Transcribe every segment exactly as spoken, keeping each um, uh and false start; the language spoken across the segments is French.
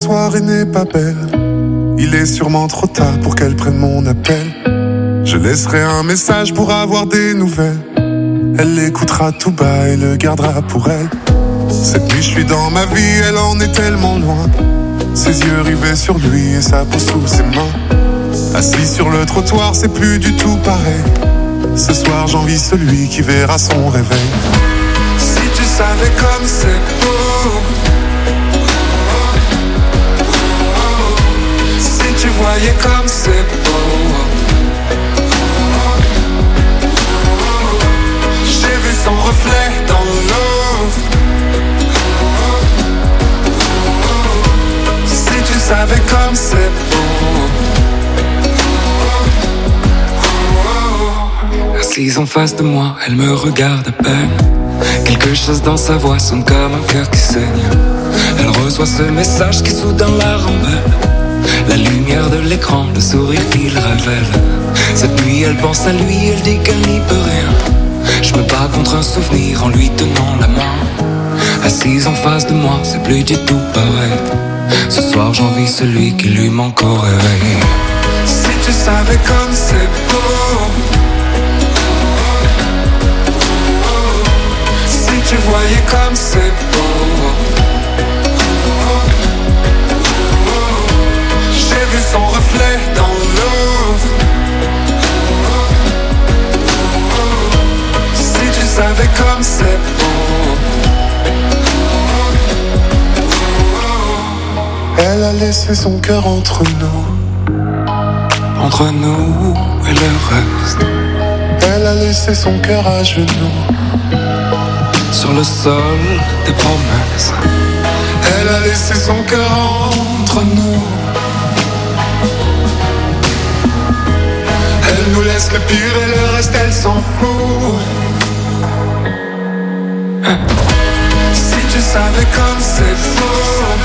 soirée n'est pas belle. Il est sûrement trop tard pour qu'elle prenne mon appel. Je laisserai un message pour avoir des nouvelles. Elle l'écoutera tout bas et le gardera pour elle. Cette nuit je suis dans ma vie, elle en est tellement loin. Ses yeux rivés sur lui et sa peau sous ses mains. Assis sur le trottoir, c'est plus du tout pareil. Ce soir j'envie celui qui verra son réveil. Si tu savais comme c'est beau, si tu voyais comme c'est beau. J'ai vu son reflet dans l'eau. Si tu savais comme c'est beau. Assise en face de moi, elle me regarde à peine. Quelque chose dans sa voix sonne comme un cœur qui saigne. Elle reçoit ce message qui soudain la rembelle. La lumière de l'écran, le sourire qu'il révèle. Cette nuit elle pense à lui, elle dit qu'elle n'y peut rien. Je me bats contre un souvenir en lui tenant la main. Assise en face de moi, c'est plus du tout pareil. Ce soir j'envie celui qui lui manque au réveil. Si tu savais comme c'est beau. Si tu voyais comme c'est beau. J'ai vu son reflet dans l'eau. Si tu savais comme c'est beau. Elle a laissé son cœur entre nous. Entre nous et le reste. Elle a laissé son cœur à genoux. Sur le sol des promesses. Elle a laissé son cœur entre nous. Elle nous laisse le pire et le reste elle s'en fout. Si tu savais comme c'est beau.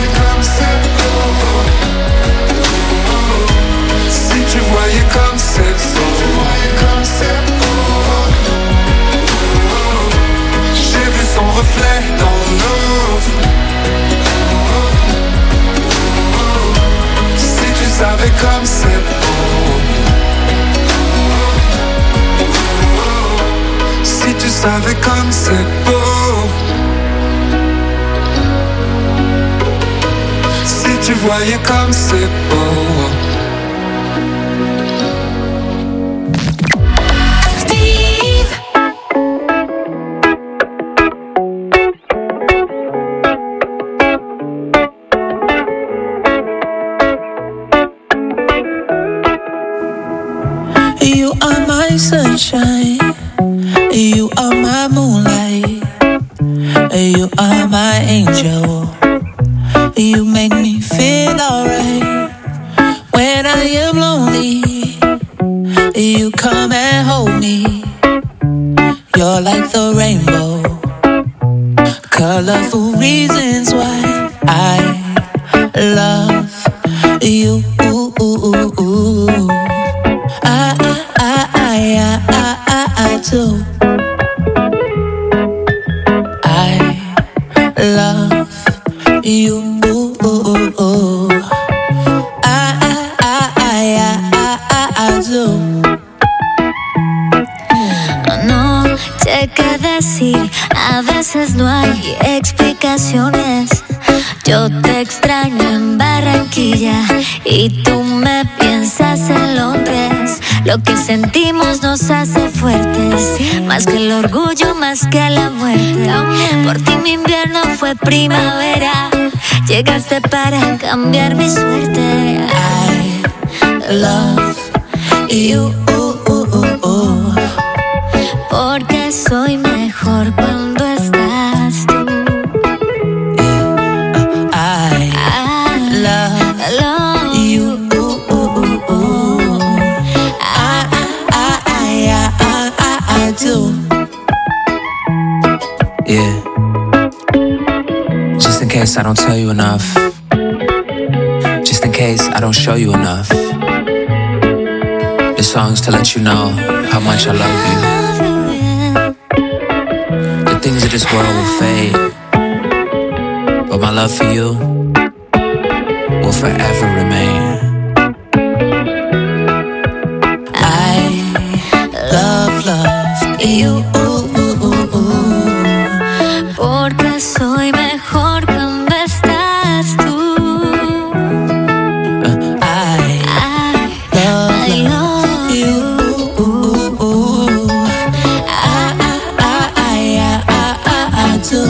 Si tu voyais comme c'est beau. J'ai vu son reflet dans l'eau. Si tu savais comme c'est beau. Si tu savais comme c'est beau. Si tu voyais comme c'est beau. Sunshine, you are my moonlight, you are my angel. You make me feel alright when I am lonely. You come and hold me. You're like the rainbow, colorful reasons why I love you. I, I, I, I, I, I do. I love you. I, I, I, I, I, I do. No sé qué decir, a veces no hay explicaciones. Yo te extraño en Barranquilla y tú me piensas en Londres. Lo que sentimos nos hace fuertes, más que el orgullo, más que la muerte. Por ti mi invierno fue primavera, llegaste para cambiar mi suerte. I love you. Porque soy mejor cuando estás tú. I, I love, love you. I, I, I, I, I, I do. Yeah. Just in case I don't tell you enough. Just in case I don't show you enough. This song's to let you know how much I love you. The things of this world will fade, but my love for you, forever remain. I love, love you. Porque soy mejor cuando estás tú. I, I love, I love you. I, I, I, I, I, I, I do.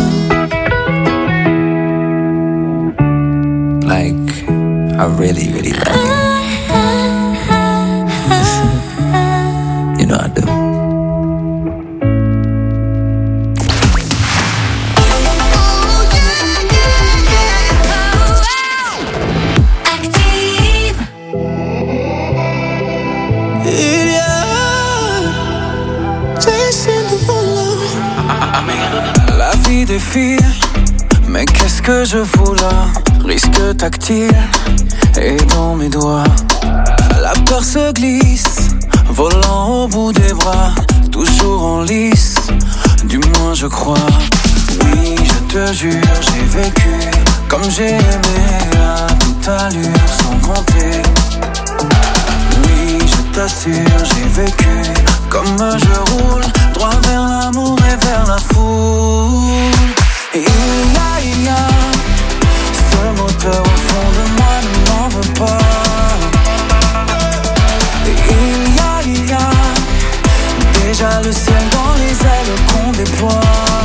Like, I really, really love you. You know I do. La vie défile, mais qu'est-ce que je fous là? Risque tactile, et dans mes doigts la peur se glisse, volant au bout des bras, toujours en lice, du moins je crois. Oui, je te jure, j'ai vécu comme j'ai aimé, à toute allure, sans compter. Oui, je t'assure, j'ai vécu comme je roule, droit vers l'amour et vers la foule. Et il y a, il y a ce moteur au fond de moi, ne m'en veux pas. Et il y a, il y a déjà le ciel dans les ailes qu'on déploie.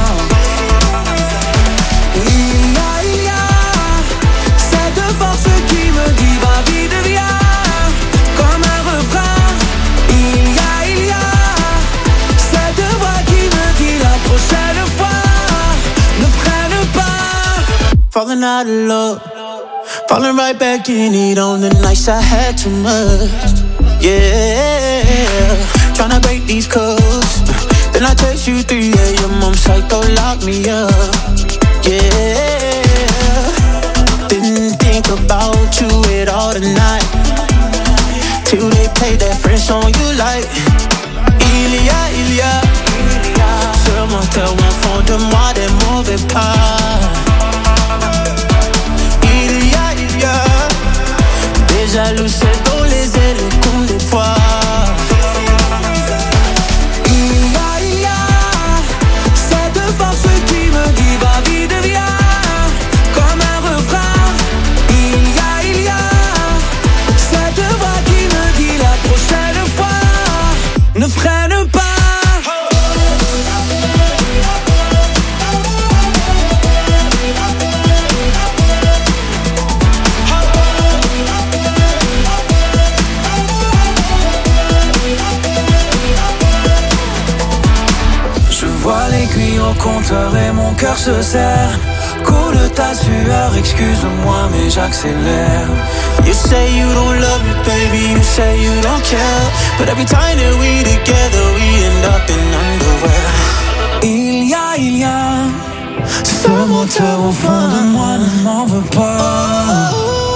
Et il y a, il y a cette force qui me dit va vite, viens, comme un refrain. Il y a, il y a cette voix qui me dit la prochaine fois ne freine pas. Falling out of love, falling right back in it on the nights I had too much. Yeah, tryna break these codes. Then I text you three a.m. I'm psycho, lock me up. Yeah, didn't think about you at all tonight, till they played that French song you like. Il y a, il y a ce moteur au fond de moi, des mauvais pas. Il y a, il y a déjà le ciel dans les ailes qu'on déploie. Il y a, il y a cette force qui me dit va vite, viens, comme un refrain. Il y a, il y a cette voix qui me dit la prochaine fois ne freine pas. L'aiguille au compteur et mon cœur se serre. Coule ta sueur, excuse-moi mais j'accélère. You say you don't love me, baby, you say you don't care, but every time that we together we end up in underwear. Il y a, il y a ce moteur au fond de moi, ne m'en veux pas.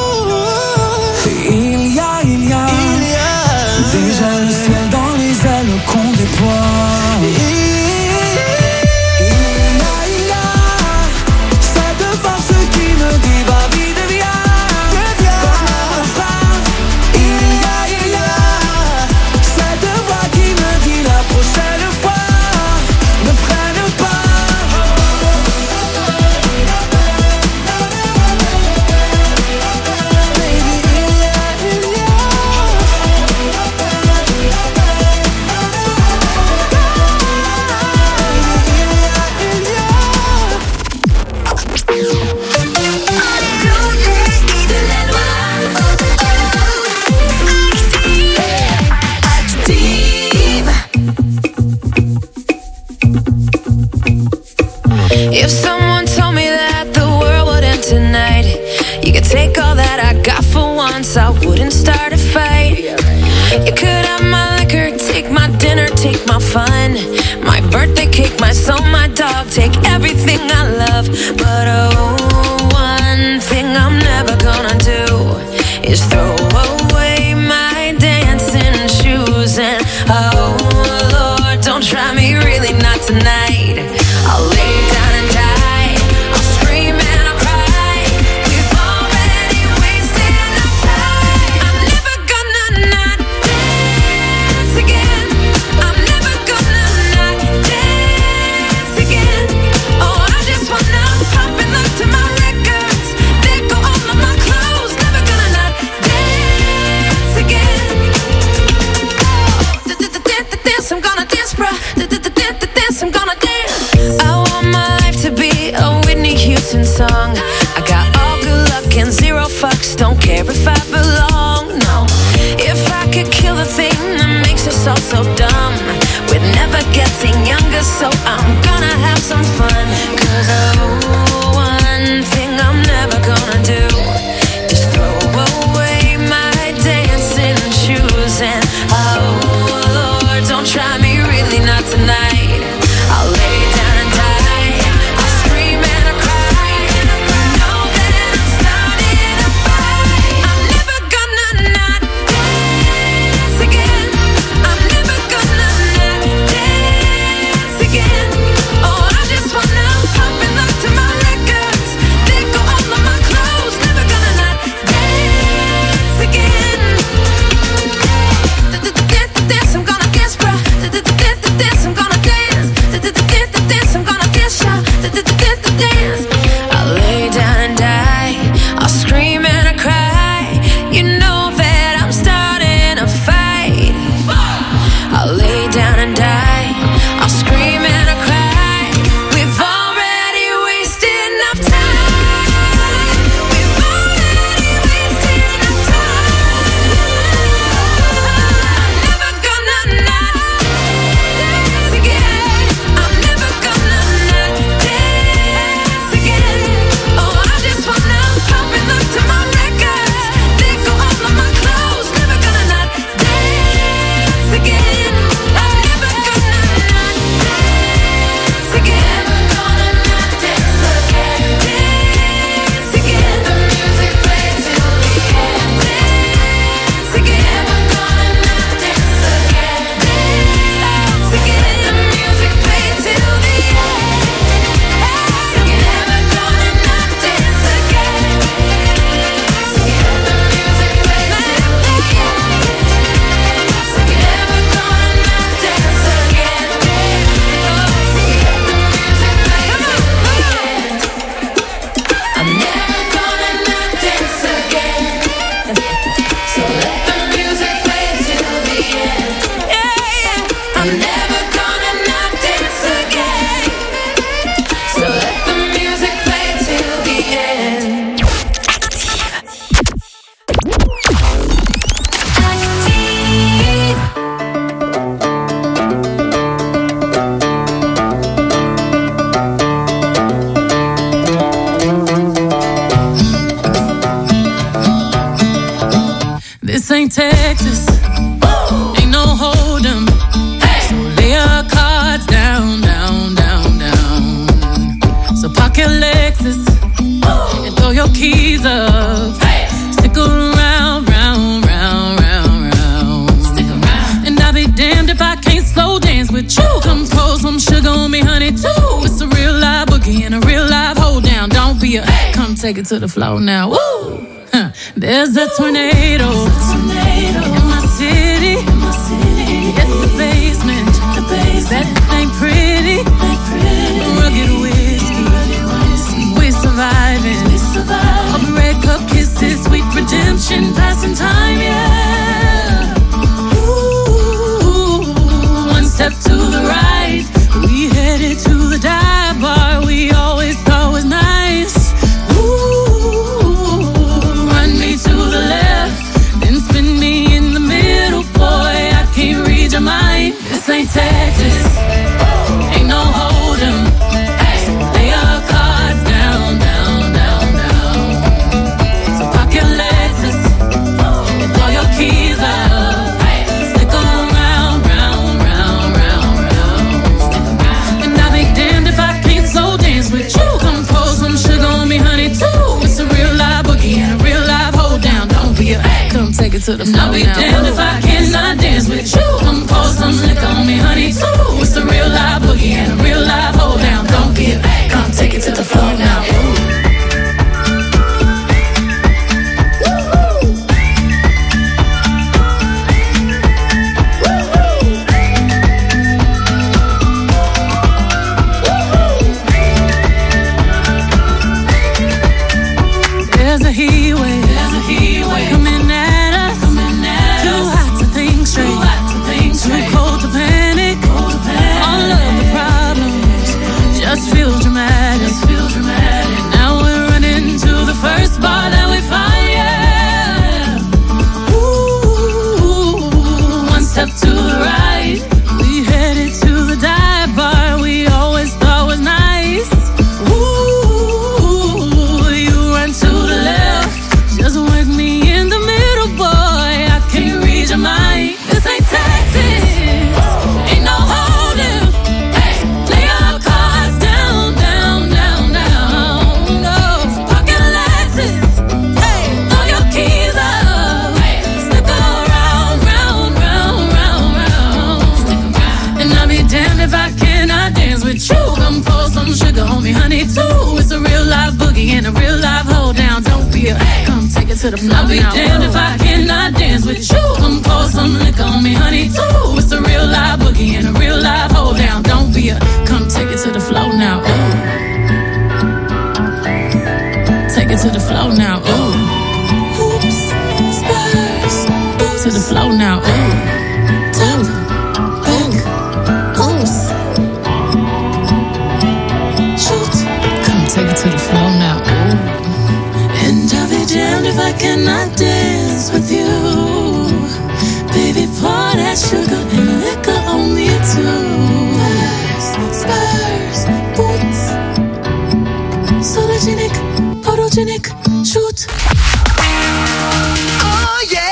Il y a, il y a déjà le ciel dans les ailes qu'on déploie. If someone told me that the world would end tonight, you could take all that I got for once, I wouldn't start a fight. You could have my liquor, take my dinner, take my fun, my birthday cake, my soul, my dog, take everything I love. But oh, one thing I'm never gonna do is throw away my dancing shoes. And oh Lord, don't try me, really not tonight. I'll lay down and die, I'll scream and I'll cry. We've already wasted box, don't care if I belong, no. If I could kill the thing that makes us all so dumb, we're never getting younger, so I'm gonna have some fun. Cause oh, one thing I'm never gonna do is throw away my dancing shoes. And oh Lord, don't try me, really not tonight. I'll lay down and die, I'll scream and I'll cry. You know that I'm starting a fight. I'm never gonna not dance again. I'm never gonna not dance again. Oh, I just wanna pop and look to my records. They go all of my clothes. Never gonna not dance again. Dance, I'm gonna dance, bruh. Dance, I'm gonna dance. Dance, I'm gonna dance, y'all. Dance. I'll lay down and die, I'll scream and I cry. You know that I'm starting a fight. I'll lay down and die, I'll scream and I cry. We've already wasted enough time. We've already wasted enough time. I'm never gonna not dance again. I'm never gonna not dance again. Oh, I just wanna pop and look to my records. They go all of my clothes. Never gonna not dance again. I'm never gonna not dance again. Never gonna not dance again. Dance again. The music plays till the end. Dance again. Never gonna not dance again. Dance again. The music plays till the end. Dance again. Never gonna not dance again. Dance again. The music plays till the end. Dance again. Never gonna not dance again. Dance again. The music plays till the end. I'm never gonna not dance again. So let the music play till the end. Yeah, yeah. I'm never gonna not dance again. So let the music play till the end. This ain't Texas, ain't no hold'em. So lay your cards down, down, down, down. So park your Lexus and throw your keys up. Stick around, round, round, round, round. Stick around. And I'll be damned if I can't slow dance with you. Come pour some sugar on me, honey, too. It's a real live boogie and a real live hold down. Don't be a, come take it to the floor now. Woo! Huh. There's a tornado in my city. At the basement, that ain't pretty. Rugged whiskey, we're surviving. All the red cup kisses, sweet redemption, passing time, yeah. Ooh, one step to the right, we headed to the dive bar we always thought was nice. To the left, then spin me in the middle, boy, I can't read your mind. This ain't Texas, ain't no hold'em. So lay your cards down, down, down, down. So park your Lexus and throw your keys up. Stick around, round, round, round, round. And I'll be damned if I can't slow dance with you. Come pour some sugar on me, honey, too. It's a real live boogie and a real live hold down. Don't be a, come take it to the floor now. I'll be damned if I cannot dance with you. Come pour some liquor on me, honey, too. It's a real live boogie and a real live hold down. Don't be a, come take it to the floor now. There's a heat wave, there's a heat wave coming at us. Coming at Too us. hot to think straight, Too, hot to think straight. Too cold to panic. Cold to panic. All of the problems just feel dramatic. to the floor. I'll be damned if I cannot dance with you. Come pour some liquor on me, honey, too. It's a real live boogie and a real live hold down. Don't be a, come take it to the floor now. Ooh. Take it to the floor now. Ooh. Oops, spurs. To the floor now. Ooh. Top, back, oops. Shoot. Come take it to the floor now. Ooh. And I'll be damned if I cannot dance with you. Baby, pour that sugar and liquor on me too. Spurs, boots. Sologenic, photogenic, shoot. Oh yeah.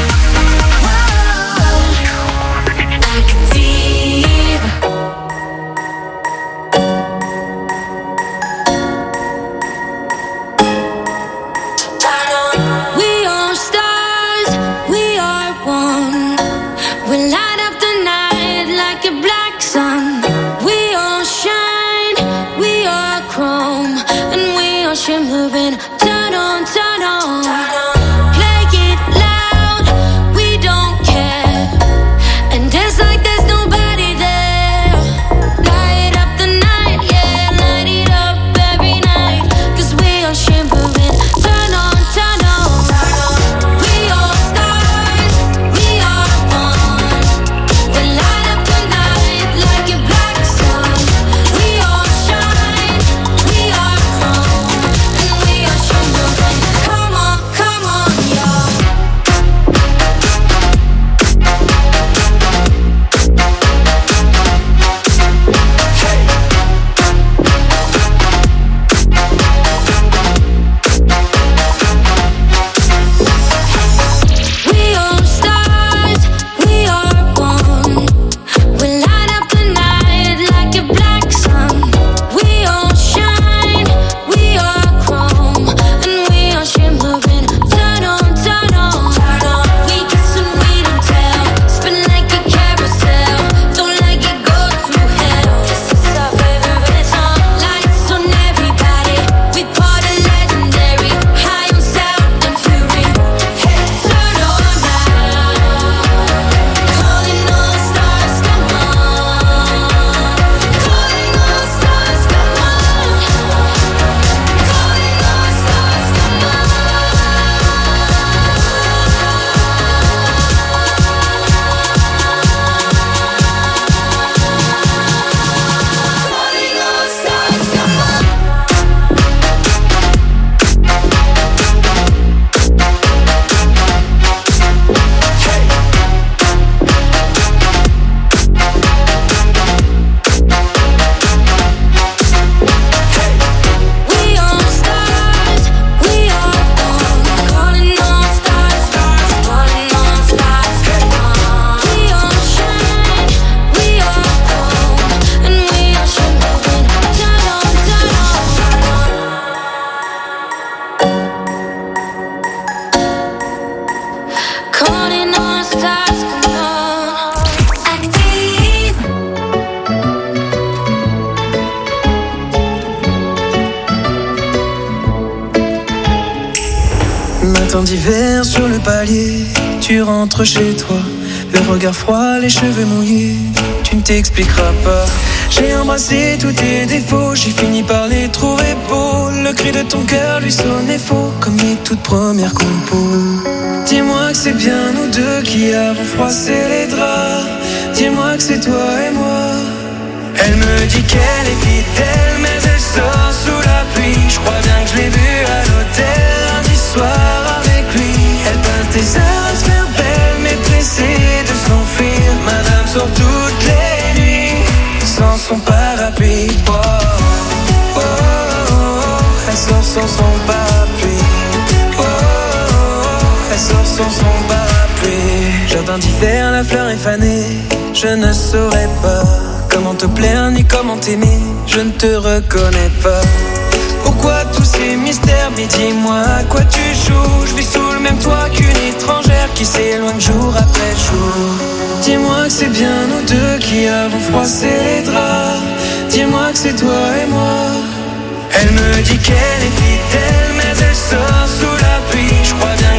Shimmering, turn on, turn on, play it loud, we don't care, and dance like there's nobody there. Light up the night, yeah, light it up every night, cause we are shimmering, turn on, turn on, we are stars, we are one, we light up the night like a black sun, we all shine, we are chrome. Come on, come on, y'all. We are stars, we are one. We light up the night like a black sun. We all shine, we are chrome, and we are shimmering. Turn on, turn on, turn on. We kiss and we don't tell. Spin like a carousel. Don't like it, go to hell. This is our favorite song. Lights on everybody. We party legendary. High on sound and fury. Turn on now. Calling all stars, come on. Calling all stars, come on. Calling all stars, come on. Calling all stars, come on. We are stars, we are one. Calling all stars, stars, calling all stars, come on. We all shine, we are chrome, and we are shimmering. Turn on, turn on, turn on. Calling all stars, come on. Active. Matin d'hiver sur le palier, tu rentres chez toi, le regard froid, les cheveux mouillés, tu ne t'expliqueras pas. J'ai embrassé tous tes défauts, j'ai fini par les trouver beaux. Le cri de ton cœur lui sonnait faux, comme les toutes premières compos. Dis-moi que c'est bien nous deux qui avons froissé les draps. Dis-moi que c'est toi et moi. Elle me dit qu'elle est fidèle, mais elle sort sous la pluie. Je crois bien que je l'ai vue à l'hôtel lundi soir avec lui. Elle passe des heures à se faire belle, mais pressée de s'enfuir. Madame sort toutes les nuits sans son parapluie. Oh, oh, oh, oh. Elle sort sans son parapluie. Oh, oh, oh. Elle sort sans son parapluie. Jardin d'hiver, la fleur est fanée. Je ne saurais pas comment te plaire ni comment t'aimer. Je ne te reconnais pas. Pourquoi tous ces mystères? Mais dis-moi à quoi tu joues. Je vis sous le même toit qu'une étrangère qui s'éloigne jour après jour. Dis-moi que c'est bien nous deux qui avons froissé les draps. Dis-moi que c'est toi et moi. Elle me dit qu'elle est fidèle, mais elle sort sous la pluie. Je crois bien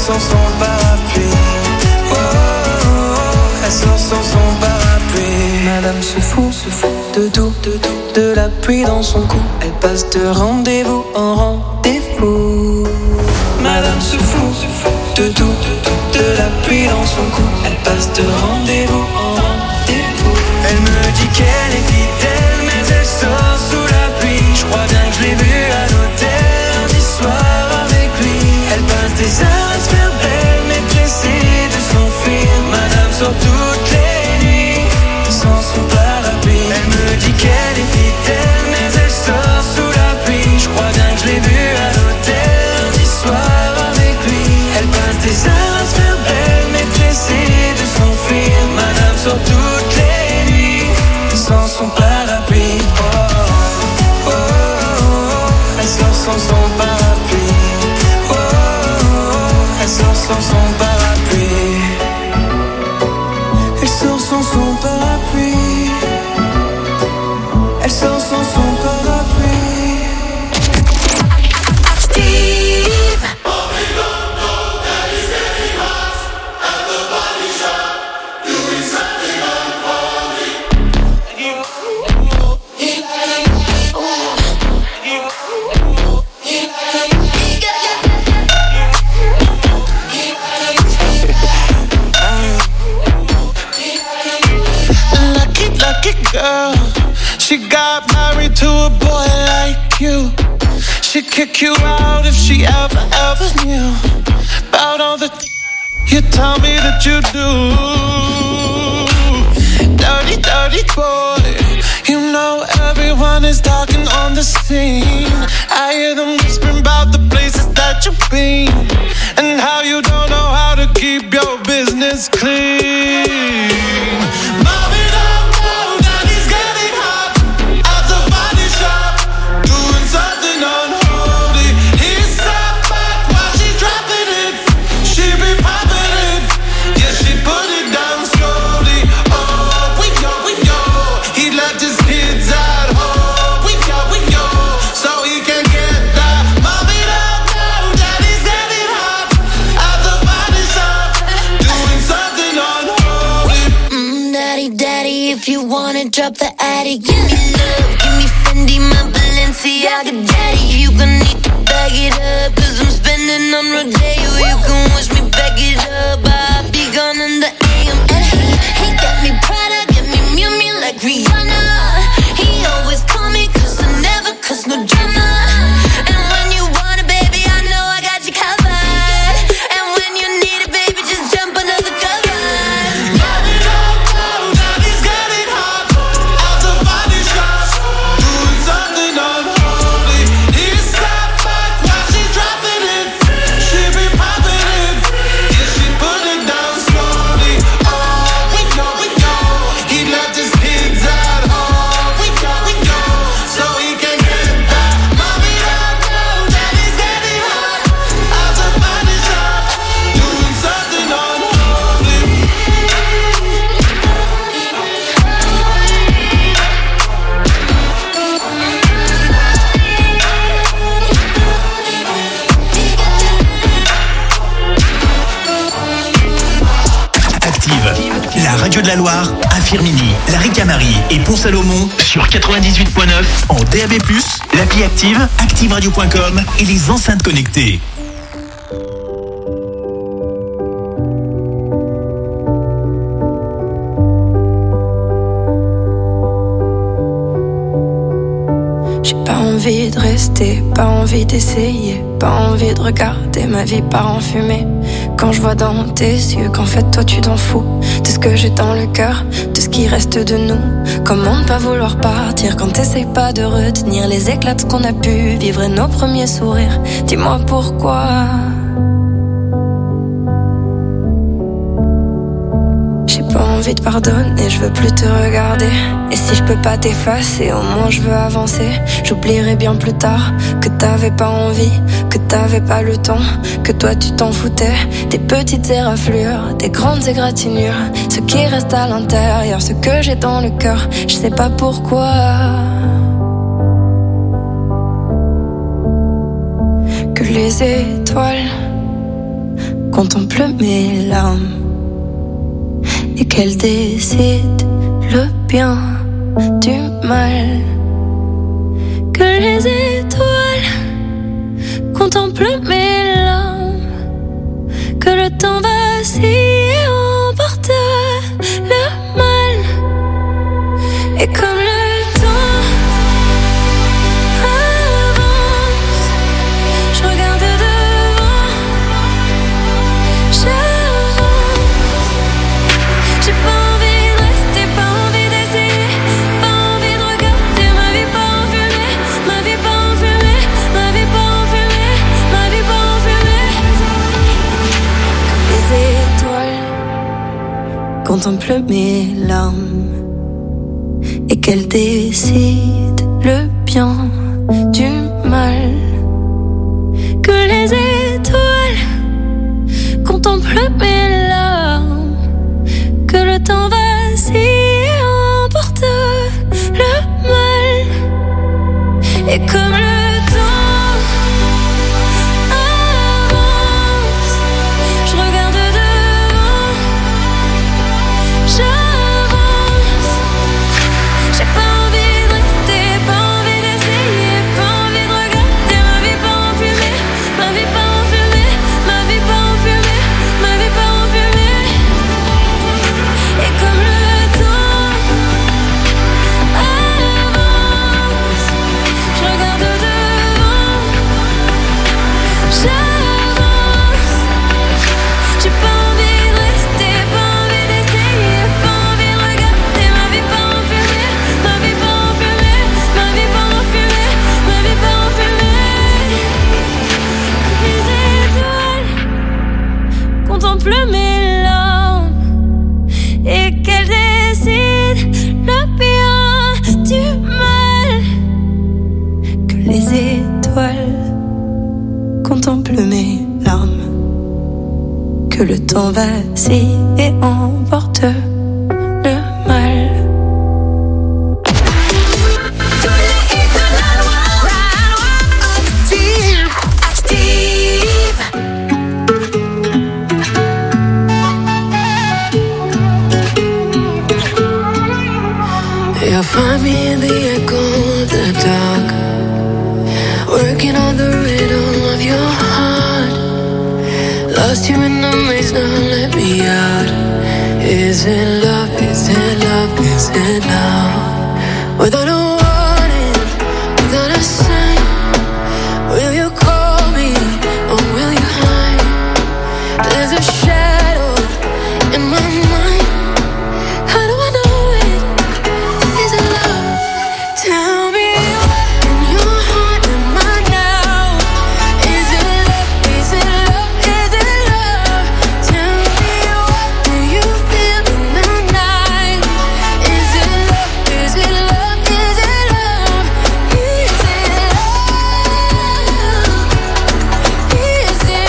sans son parapluie. Oh, oh, oh, elle sort sans son parapluie. Madame se fout, se fout de tout, de tout, de la pluie dans son cou. Elle passe de rendez-vous en rendez-vous. Madame se fout, se fout de tout, de tout, de la pluie dans son cou. Elle passe de rendez-vous en rendez-vous. Elle me dit qu'elle est fidèle, mais elle sort sous la pluie. Je crois bien que je l'ai vue à l'hôtel lundi soir avec lui. Elle passe des heures à se faire belle, mais pressée de s'enfuir. Madame sort toutes les nuits sans son parapluie. Elle me dit qu'elle est fidèle, mais elle sort sous la pluie. Je crois bien que je l'ai vue à l'hôtel lundi soir avec lui. Elle passe des heures à se faire belle, mais pressée de s'enfuir. Madame sort toutes les nuits sans son parapluie. Oh, oh, oh, oh. Elle sort sans son parapluie. Oh, oh, oh. Elle sort sans son parapluie. Elle sort sans son parapluie. Elle sort sans son parapluie. Steve. Girl, she got married to a boy like you. She'd kick you out if she ever, ever knew about all the you tell me that you do. Dirty, dirty boy. You know everyone is talking on the scene. I hear them whispering about the places that you've been and how you don't know how to keep your business clean. Mommy, don't know that he's getting hot at the body shop, doing something unholy. He's sat back while she's dropping it. She be popping it, yeah, she put it down slowly. Oh, we know, we know, he left his kids at home. We know, we know, so he can get that. Mommy don't know that he's getting hot at the body shop, doing something unholy. Mm, daddy, daddy, if you wanna drop the attic, give me love, give me Fendi, my Balenciaga, daddy. You gon' need to bag it up, cause I'm spending on Rodeo. You can wish me back it up, I'll be gone in the A M. And he, he got me Prada, got me Miu Miu like Rihanna. He always call me cause I never cause no drama. And when you want it, baby, I know I got you covered. And when you need it, baby, just jump under the covers. Mommy don't know that he's getting hot at the body shop, doing something unholy. He's sat back while she's dropping it. She be popping it, yeah, she put it down slowly. Oh, we know, we know, he left his kids at home. We know, we know, so he can get that. Mommy don't know that he's getting hot at the body shop, doing something unholy. Active, la radio de la Loire, à Firminy, la Ricamarie et Pont-Salomon sur quatre-vingt-dix-huit virgule neuf en D A B plus, l'appli Active, active radio point com et les enceintes connectées. J'ai pas envie de rester, pas envie d'essayer, pas envie de regarder ma vie part en fumée. Quand je vois dans tes yeux qu'en fait toi tu t'en fous de ce que j'ai dans le cœur, de ce qui reste de nous. Comment ne pas vouloir partir quand t'essayes pas de retenir les éclats de ce qu'on a pu vivre et nos premiers sourires. Dis-moi pourquoi. J'ai pas envie de pardonner, je veux plus te regarder. Et si je peux pas t'effacer, au moins je veux avancer. J'oublierai bien plus tard que t'avais pas envie, que t'avais pas le temps, que toi tu t'en foutais. Des petites éraflures, des grandes égratignures, ce qui reste à l'intérieur, ce que j'ai dans le cœur, je sais pas pourquoi. Que les étoiles contemple mes larmes et qu'elle décide le bien du mal. Que les étoiles contemplent mes larmes, que le temps vacille et emporte le mal. Et comme le temps avance, je regarde devant, j'avance. J'ai pas envie de rester, pas envie d'essayer, pas envie de regarder ma vie pas en fumée, ma vie pas en fumée, ma vie pas en fumée, ma vie pas en fumée. Comme les étoiles contemplent mes larmes et qu'elle décide le bien du mal. Que les étoiles contemplent mes larmes, que le temps vacille et emporte le mal. Et comme le temps avance, je regarde devant, j'avance. J'ai pas envie de rester, pas envie d'essayer, pas envie de regarder ma vie pas en fumée, ma vie pas en fumée, ma vie pas en fumée, ma vie pas en fumée. Et comme le temps avance, je regarde devant, j'avance. J'ai pas envie de rester, pas envie d'essayer, pas envie de regarder ma vie pas en fumée, ma vie pas en fumée, ma vie pas en fumée, ma vie pas en fumée. Les étoiles contemplent mes larmes et qu'elles décident le bien du mal. Que les étoiles contemplent mes larmes, que le temps vacille et emporte le mal. Tous les hits de la Loire. Active, active. You'll find me in the echo of the dark, working on the rhythm of your heart. Lost you in the maze, now let me out. Is it love, is it love, is it love? Without a warning, without a sign, will you call me or will you hide? There's a shadow in my mind. How do I know it? Is it love? Tell me what in your heart am I now? Is it love? Is it love? Is it love? Tell me what do you feel in the night? Is it love? Is it love? Is it love? Is it love? Is it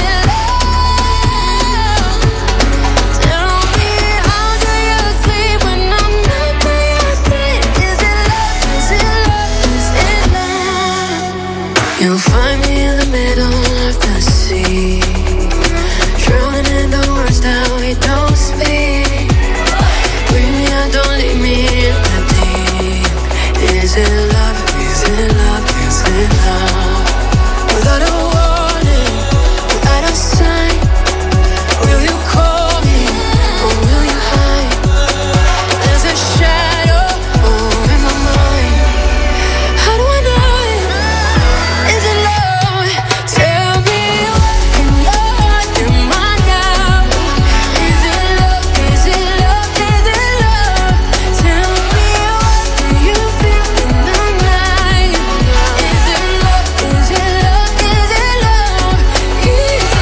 love? Tell me how do you sleep when I'm not by your side? Is it love? Is it love? Is it love? You'll find me in the middle of the sea, drowning in the words that we don't speak. Bring me out, don't leave me in the deep. Is it love? Is it love? Is it love? Without a warning, without a sign, will you call me or will you hide? There's a shadow over my mind. How do I know it? Is it love? Tell me what in your heart am I now? Is it love? Is it love? Is it love? Tell me what do you feel in the night? Is it love? Is it love? Is it love? Is it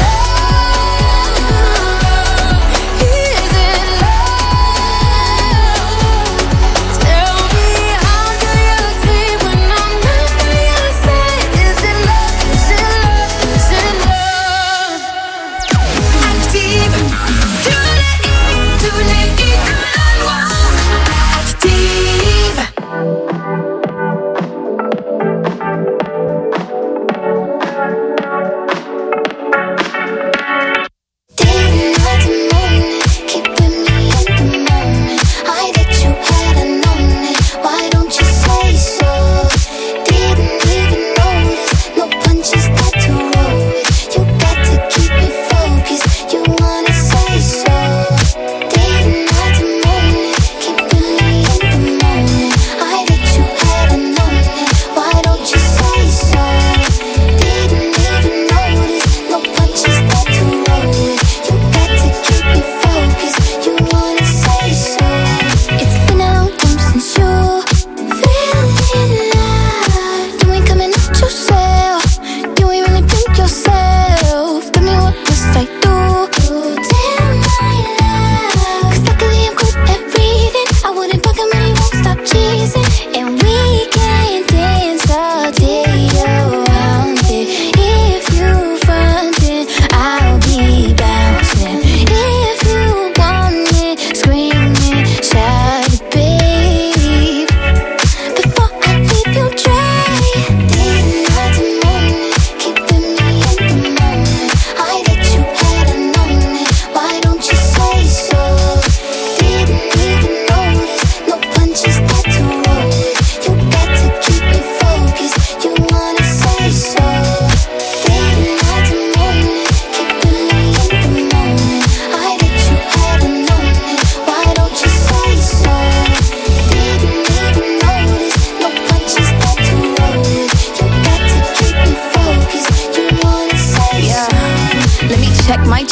love? Is it love? Tell me how do you sleep when I'm not by your side? Is it love? Is it love? Is it love? Active. Tous les hits, tous les hits de la Loire. Active.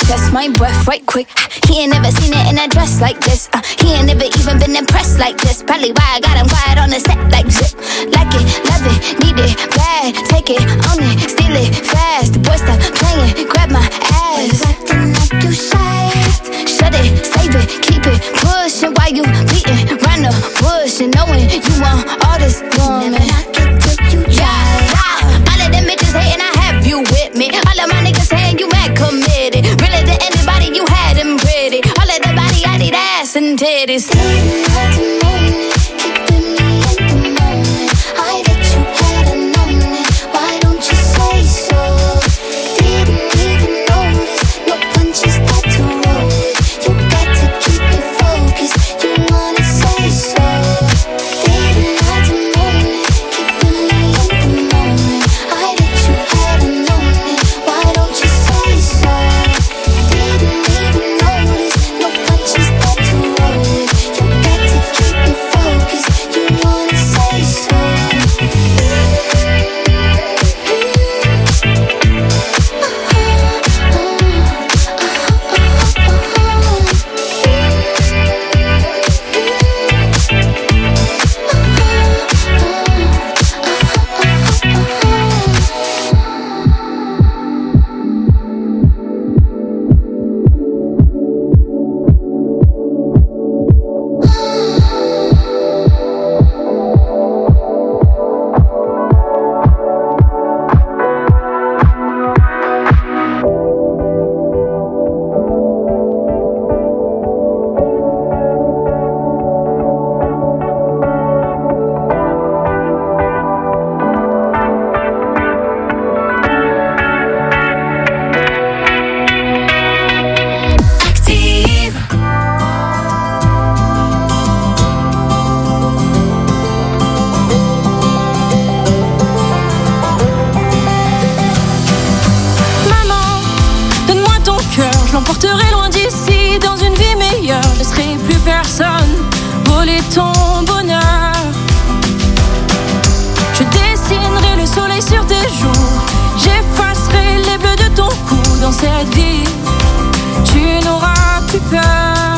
chest, my breath right quick. He ain't never seen it in a dress like this. Uh, he ain't never even been impressed like this. Probably why I got him quiet on the set like zip. Like it, love it, need it, bad. Take it, own it, steal it, fast. The boy stop playing, grab my ass. Acting like you shy. Shut it, save it, keep it pushing while you beating round the bush and knowing you want all this woman. Never knock it till you try. Yeah, yeah. All of them bitches hating, I have you with me. All of my niggas saying you mad committed. Really to anybody, you had them pretty. All of the body, I need ass and titties. Didn't have to know it, keeping me in the moment. I bet you hadn't known it. Why don't you say so? Didn't even notice. No punches that to roll with. You got to keep it focused. You wanna say so? Didn't have to know it, keeping me in the moment. I bet you hadn't known it. Why don't you say so? Didn't even notice. No punches that to roll with. You got to keep it focused. You wanna say so? Active. Maman, donne-moi ton cœur, je l'emporterai loin d'ici. Dans une vie meilleure, je ne laisserai plus personne voler ton bonheur. Je dessinerai le soleil sur tes joues, j'effacerai les bleus de ton cou. Dans cette vie, tu n'auras plus peur.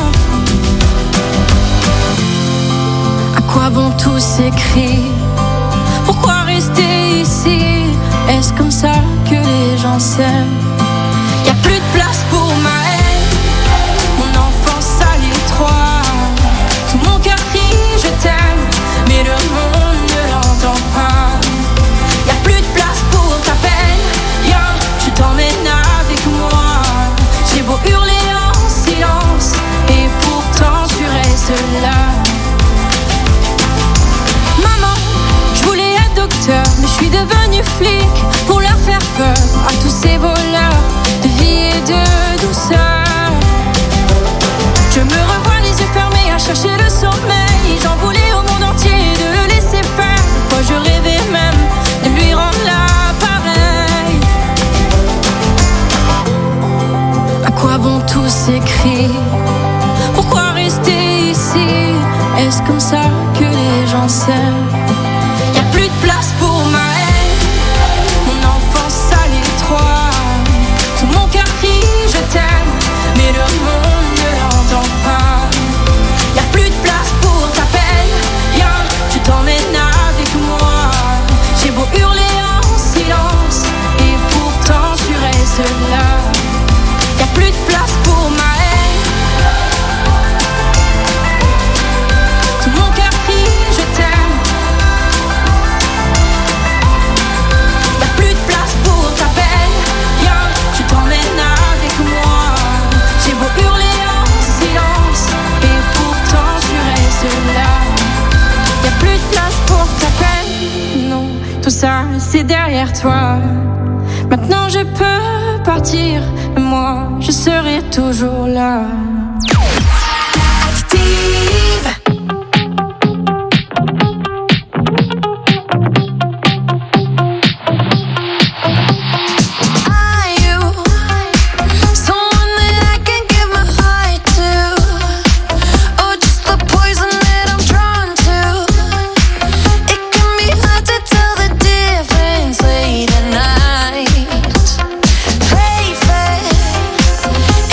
À quoi bon tous ces cris? Pourquoi rester ici? Est-ce comme ça que les gens s'aiment? Y'a plus de place pour ma haine. Mon enfance à l'étroit. Tout mon cœur crie je t'aime, mais le monde ne l'entend pas. Y'a plus de place pour ta peine. Viens, je t'emmène avec moi. J'ai beau hurler en silence, et pourtant tu restes là. Maman, je voulais être docteur, mais je suis devenue flic pour leur faire peur à tous ces voleurs de vie et de douceur. Je me revois les yeux fermés à chercher le sommeil. J'en voulais au monde entier de le laisser faire. Des fois je rêvais même de lui rendre l'appareil. À quoi bon tous ces cris? Pourquoi rester ici? Est-ce comme ça que les gens s'aiment? Y'a plus de place pour ma haine. Mon enfance à l'étroit. Tout mon cœur crie je t'aime, mais le monde ne l'entend pas. Y'a plus de place pour ta peine. Viens, je t'emmène avec moi. J'ai beau hurler en silence, et pourtant tu restes là. Y'a plus de place pour ma haine. Tout mon cœur crie je t'aime. Y'a plus de place pour ta peine. Viens, je t'emmène avec moi. J'ai beau hurler en silence, et pourtant tu restes là. Y'a plus de place pour ta peine. Non, tout ça c'est derrière toi. Maintenant je peux partir, mais moi je serai toujours là. Active. Are you someone that I can give my heart to? Or just the poison that I'm drawn to? It can be hard to tell the difference late at night. Play fair,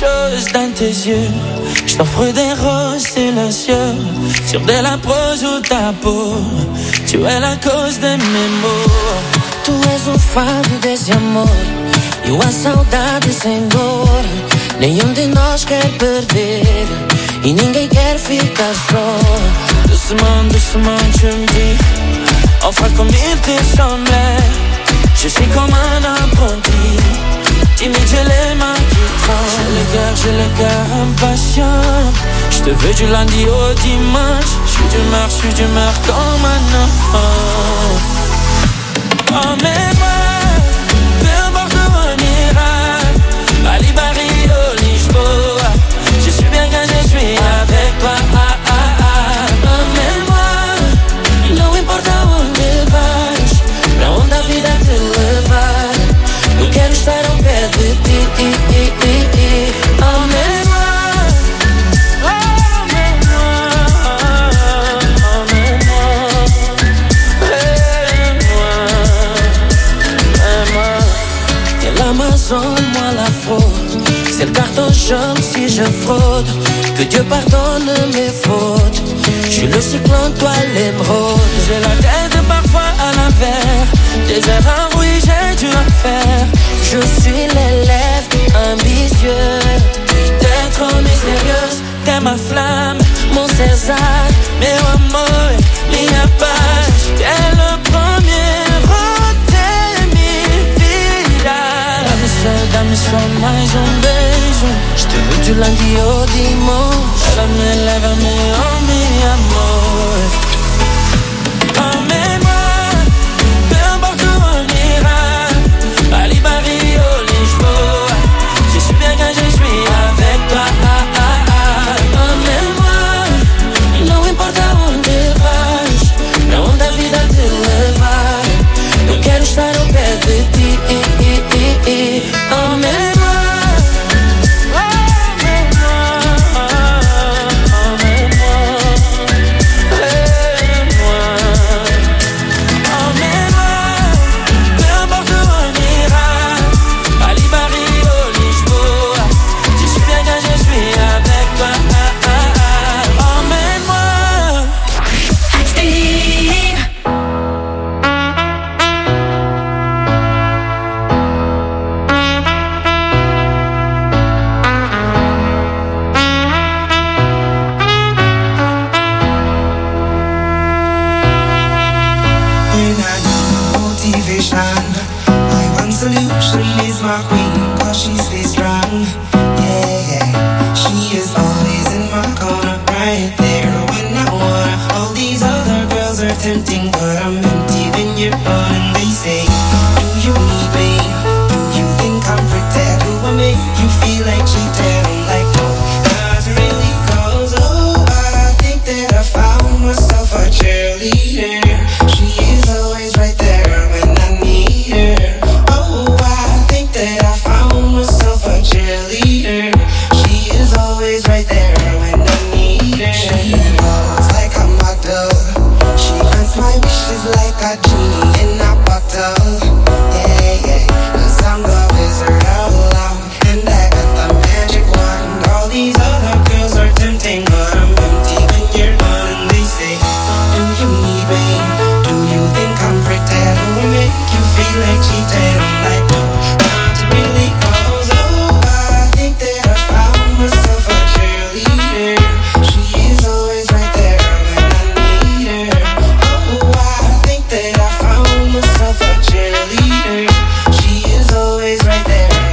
chose dans tes yeux. Je t'offre des roses silencieux sur de la prose ou ta peau. Tu es la cause de mes maux. Tu és o fado desse amor e a saudade sem dor. Nenhum de nós quer perder e ninguém quer ficar só. Doucement, doucement tu me dis enfin comme il te semblait. Je suis comme un apprenti, timide j'ai les mains qui tremblent. J'ai le cœur, j'ai le cœur impatient. Je te veux du lundi au dimanche. Je suis d'humeur, je suis d'humeur comme un enfant. Emmène-moi, peu importe où on ira, Bali, Barrio, Lisboa. Je suis bien quand je suis avec toi. Ah, ah, ah. Emmène-moi, não importa onde vais, pra onde a vida te levar. Eu quero estar ao pé de ti. Emmène-moi. Moi la fraude, c'est le carton jaune si je fraude. Que Dieu pardonne mes fautes. Je suis le cyclone, toi l'émeraude. J'ai la tête parfois à l'envers. Des erreurs, oui j'ai dû en faire. Je suis l'élève ambitieux. T'es trop mystérieuse, t'es ma flamme, mon César, meu amor, minha paz. T'es le premier. Dá-me só mais um beijo. Je te veux du lundi au dimanche. Lève-me, lève-me, oh mi amor. Emmène-moi, peu importe où on ira, Bali, Barrio, Lisboa. Je suis bien quand je suis avec toi. Ah, ah, ah. Emmène-moi, não importa onde vais, pra onde a vida te levar. Eu quero estar ao pé de ti. Emmène-moi. She is always right there.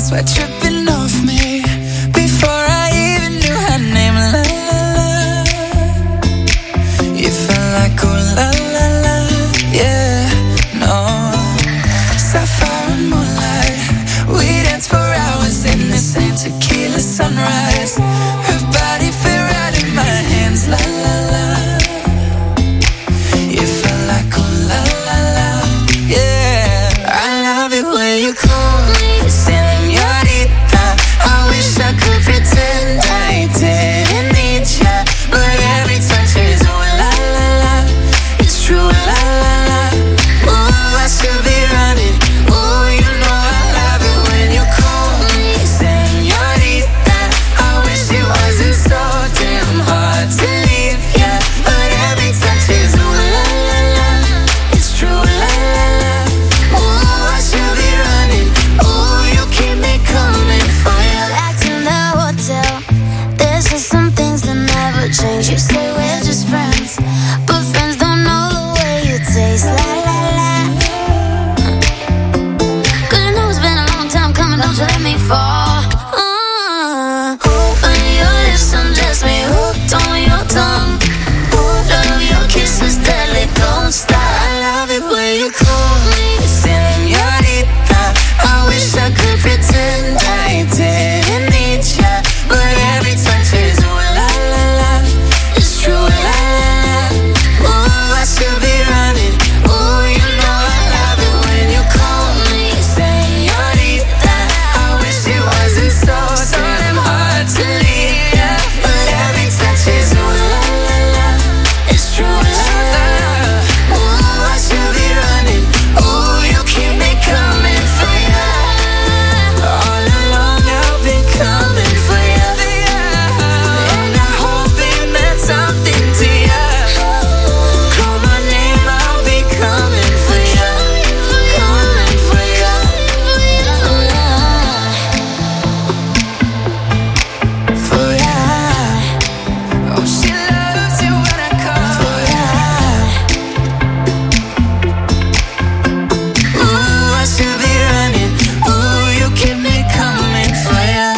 sweat dripping off me before I even knew her name. La la la, you felt like oh la la la, yeah, no. Sapphire and moonlight, we danced for hours in the same tequila sunrise. Her body fit right in my hands, la la la. You felt like oh la la la, yeah. I love it when you call me señorita. I wish I could pretend I didn't need ya, but every touch is oh la la la. It's true, la la la. Ooh, I should be running. Ooh, you know I love it when you call me señorita. I wish it wasn't so damn hard to leave ya, but every touch is ooh la la la. It's true, la la la. Ooh, I should be running. Ooh, you keep me coming for ya. Back in the hotel, there's just some things that never change. You say we're just friends, but friends don't know the way you taste. La la la. Cause you know it's been a long time coming, don't you let me fall. Uh, when your lips undress me, hooked on your tongue. Ooh, love your kisses, deadly, don't stop. I love it when you call me señorita. I wish I could pretend I didn't need ya, but every touch is ooh la la la. It's true, la la la. Ooh, I should be running. Ooh, you know I love it when you call me señorita. I wish it wasn't so damn hard to leave ya, but every touch is ooh la la la. It's true, la la la. Ooh, I should be running. Ooh, you keep me coming for ya. All along I've been coming for ya, and I hope it meant something to ya. Call my name, I'll be coming for ya, coming for ya. For ya. Oh, she loves it when I call for ya. Ooh, I should be running. Ooh, you keep me coming for ya.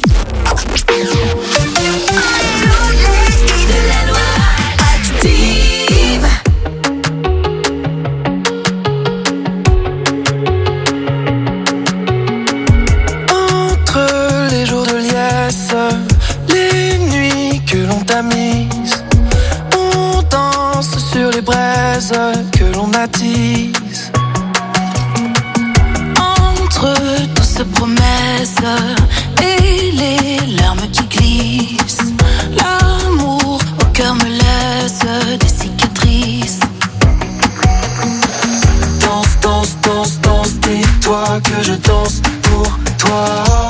De la Loire active. Entre les jours de liesse, les nuits que l'on tamise, on danse sur les braises que l'on attise. Entre douces promesses et les larmes qui glissent, l'amour au cœur me laisse des cicatrices. Danse, danse, danse, danse, dis-toi que je danse pour toi.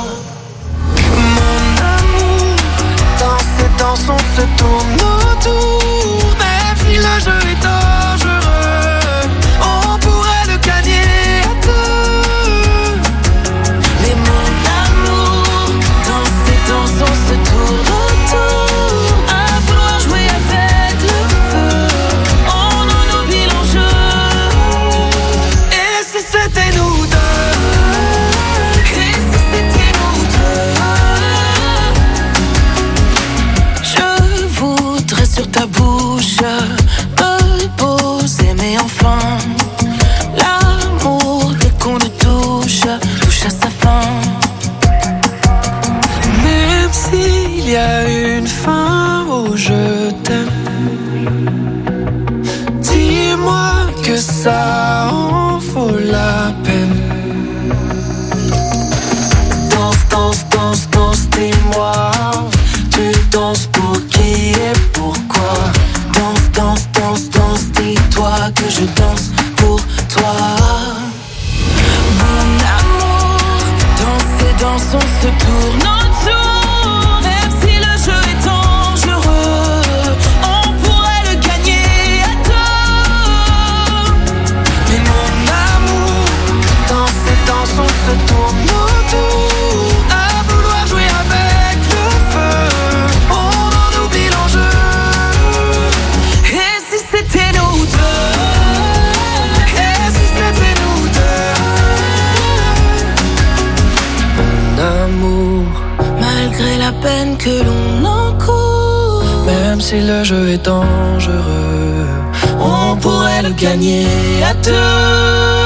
Mon amour, dans ces danses on se tourne autour, même si le jeu est dangereux, on pourrait le gagner à deux. Mais mon amour, dans ces danses on se tourne autour, à vouloir jouer avec le feu, on en oublie l'enjeu. Et si c'était nous deux? Et si c'était nous deux? Je voudrais sur ta bouche me poser, mais enfin l'amour dès qu'on le touche touche à sa fin. Même s'il y a une fin au je t'aime, dis-moi que ça en vaut la peine que l'on encourt. Même si le jeu est dangereux, on pourrait le gagner à deux.